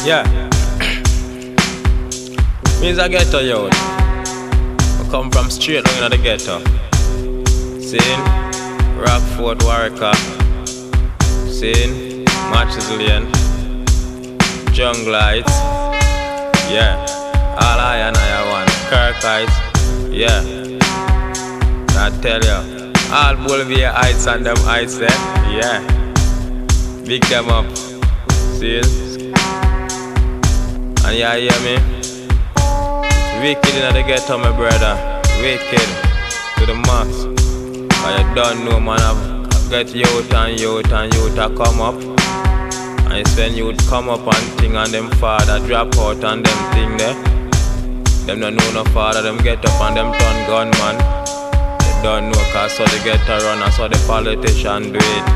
Yeah. Means I ghetto youth. I come from straight down in the ghetto. Seen Rockford, Warwick. Seen Matches Lane, Jungle Heights. Yeah. All I and I want. Kirk Heights. Yeah. I tell you. All Bolivia Heights and them heights there. Yeah. Big them up. See? And you hear me? Wicked in the ghetto, my brother. Wicked to the max. But you don't know, man. I get youth and youth and youth to come up. And it's when youth come up and thing and them father drop out and them thing there. Them don't know no father, them get up and them turn gunman. They don't know cause so they get to run and so the politician do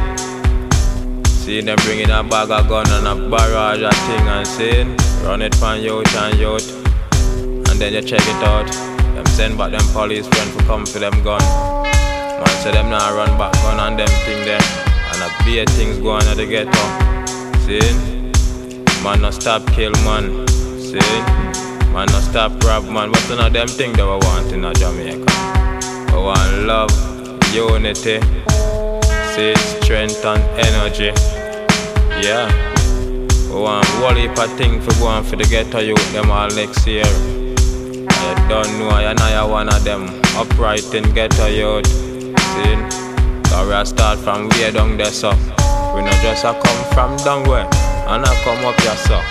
it. See them bringing a bag of gun and a barrage of thing and saying run it from youth and youth. And then you check it out. Them send back them police friends to come for them gun. Man say them now run back gun and them thing there. And a beer things go on at the ghetto. See? Man no stop kill man. See? Man no stop rob man. What's none of them things that we want in Jamaica? We want love, unity, see, strength and energy. Yeah. We want one heap of things for going for the ghetto youth them all next year. I don't know, I know one of them upright in ghetto youth. See? So we start from way down there so. We not just a come from down where and I come up here so.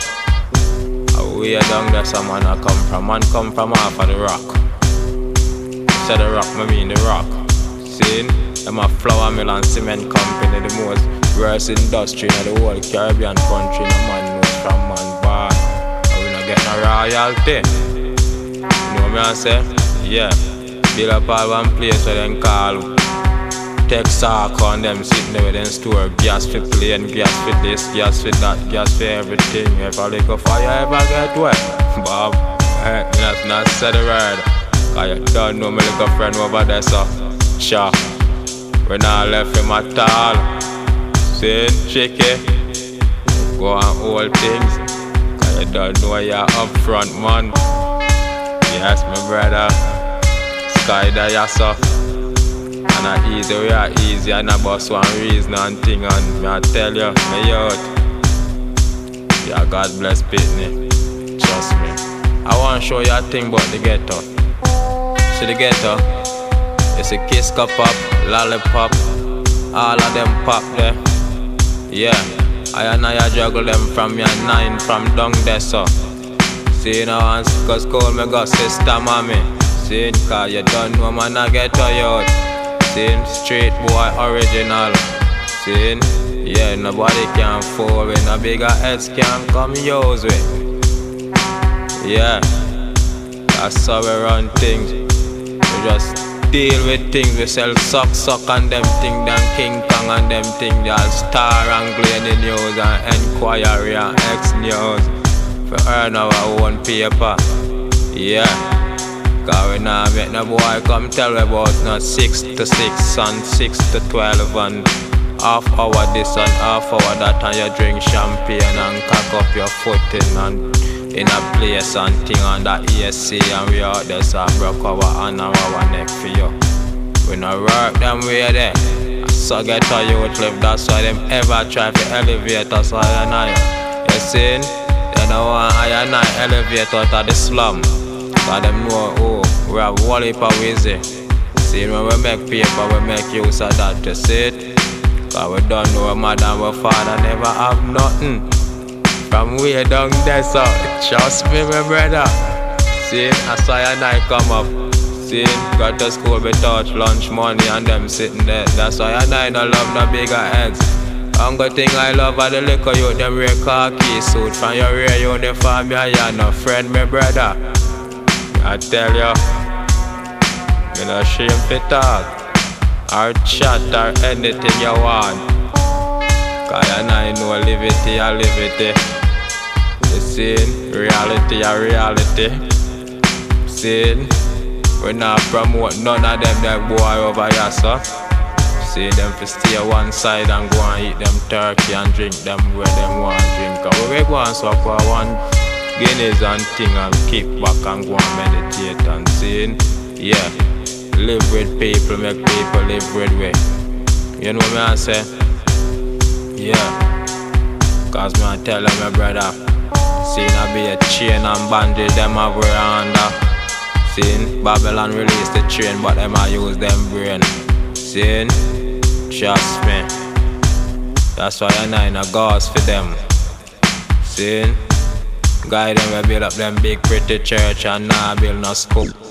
Way down there some man I come from half of the rock. Say the rock, me mean the rock. See? Them a flour mill and cement company, the most worst industry in the whole Caribbean country. No man knows from man bad. And we not get no royalty. You know me I say? Yeah. Build up all one place where them call Texaco and them sitting there with them store gas for plane, gas for this, gas for that, gas for everything. If a little fire ever get wet, Bob, me not say the word. Cause you don't know my little friend over there so sure. We not left him at all. See, cheeky, go on all things. Cause you don't know you're up front man. Yes my brother. Sky there you so. And a easy we are easy and a boss one reason and thing and me I tell you, my youth. Yeah, God bless Pitney. Trust me. I want to show you a thing about the ghetto. See the ghetto? It's a kiss cup pop, lollipop, all of them pop there. Yeah, I and I juggle them from your 9 from down there so. See you now and cause call me go sister mommy. See, cause you don't know man I ghetto youth. See, straight boy original. See, yeah, nobody can fool with. No bigger heads can come use with. Yeah, that's how we run things. We just deal with things. We sell suck and them thing, them King Kong and them thing. They'll Star and Glenny News and Enquiry and X News. For earn our own paper. Yeah. Cause we now make no boy come tell me about no 6 to 6 and 6 to 12 and half hour this and half hour that and you drink champagne and cock up your foot in a place and thing on that ESC and we out there so I broke our hand and our neck for you. We no work them way there. So get a youth live, that's why them ever try to elevate us higher and higher. You see? They don't want higher and higher elevate out of the slum. Cause them know, oh, we have one heap of easy. See, when we make paper, we make use of that, you see it? Cause we don't know our mother and our father never have nothing. From way down there, so trust me, my brother. See, that's why I come up. See, got to school without lunch money and them sitting there. That's why I no love no bigger heads. Only thing I love are the liquor you, them wear khaki suit. From your rear uniform, you're no friend, my brother. I tell you, me no shame for talk or chat or anything you want. Cause I know liberty or liberty. You see, reality or reality. See, we not promote none of them boy over here, so. See them for stay one side and go and eat them turkey and drink them where them want drink. Cause we go and suck for one Guineas and thing and kick back and go and meditate and sing. Yeah, live with people, make people live with we. You know what I say? Yeah, cause me I tell them my brother, seen I be a chain and bandage them have wear under. Seen Babylon release the chain but them I use them brain. Seen, trust me, that's why I ain't a gods for them. Seen, guide them we build up them big pretty church and now build no scoop.